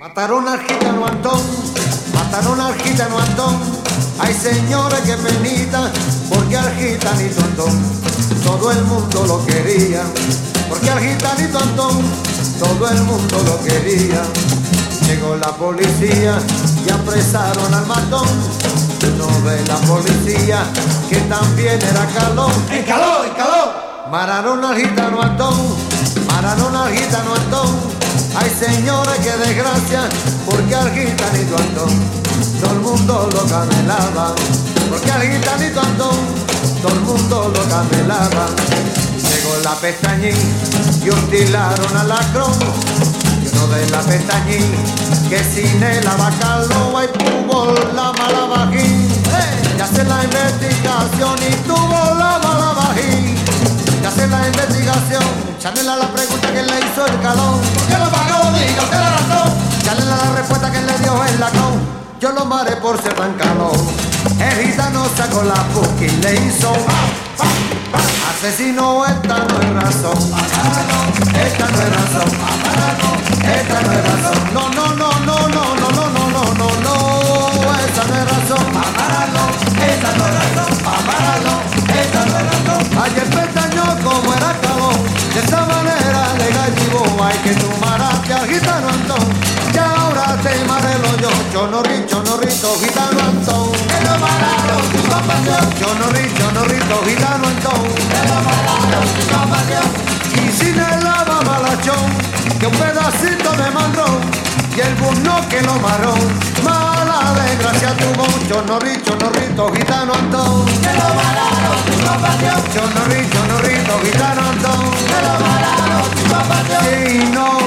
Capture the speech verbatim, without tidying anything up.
Mataron al gitano Antón, mataron al gitano Antón. Ay señores, qué penita, porque al gitanito Antón todo el mundo lo quería. Porque al gitanito Antón todo el mundo lo quería. Llegó la policía y apresaron al matón. No ve la policía que también era calón. ¡En calor, en calor! Mataron al gitano Antón, mataron al gitano Antón. Ay señores, qué desgracia, porque al gitanito Antón todo el mundo lo camelaba. Porque al gitanito Antón todo el mundo lo camelaba. Llegó la pestañín y hostilaron al lacrón. Y uno de la pestañín que sin él abacaló y tuvo la mala bajín. ¡Hey! Ya hace la investigación y tuvo la mala bajín. Ya hace la investigación, chanela la pregunta que le hizo el calón. ¿Por qué lo pagó? Diga usted la razón. Chanela la respuesta que le dio el lacón. Yo lo maré por ser tan calón. El gitano sacó la puki y le hizo pa, pa, pa. Asesino, esta no es razón. Esta no es razón. Esta no es razón. No, no, no, no, no, no, no, no, no, no, no. Esta no es razón. Esta no es razón. Esta no es razón. Ayer pestañó como era calón. De esta manera le gallibó. Hay que tomarte al gitano Antón. Y ahora te marelo yo. Chonorri, chonorrito, gitano Antón. Que lo mataron sin compasión. Chonorri, chonorrito, gitano Antón. Que lo mataron sin compasión. Y sin el lava malachón, que un pedacito de manrón, y el burno que lo marrón, mala desgracia tuvo. Chonorri, chonorrito, gitano Antón. Que lo mataron sin compasión. Chonorri, chonorrito, gitano Antón. Que lo mataron sin compasión. Si no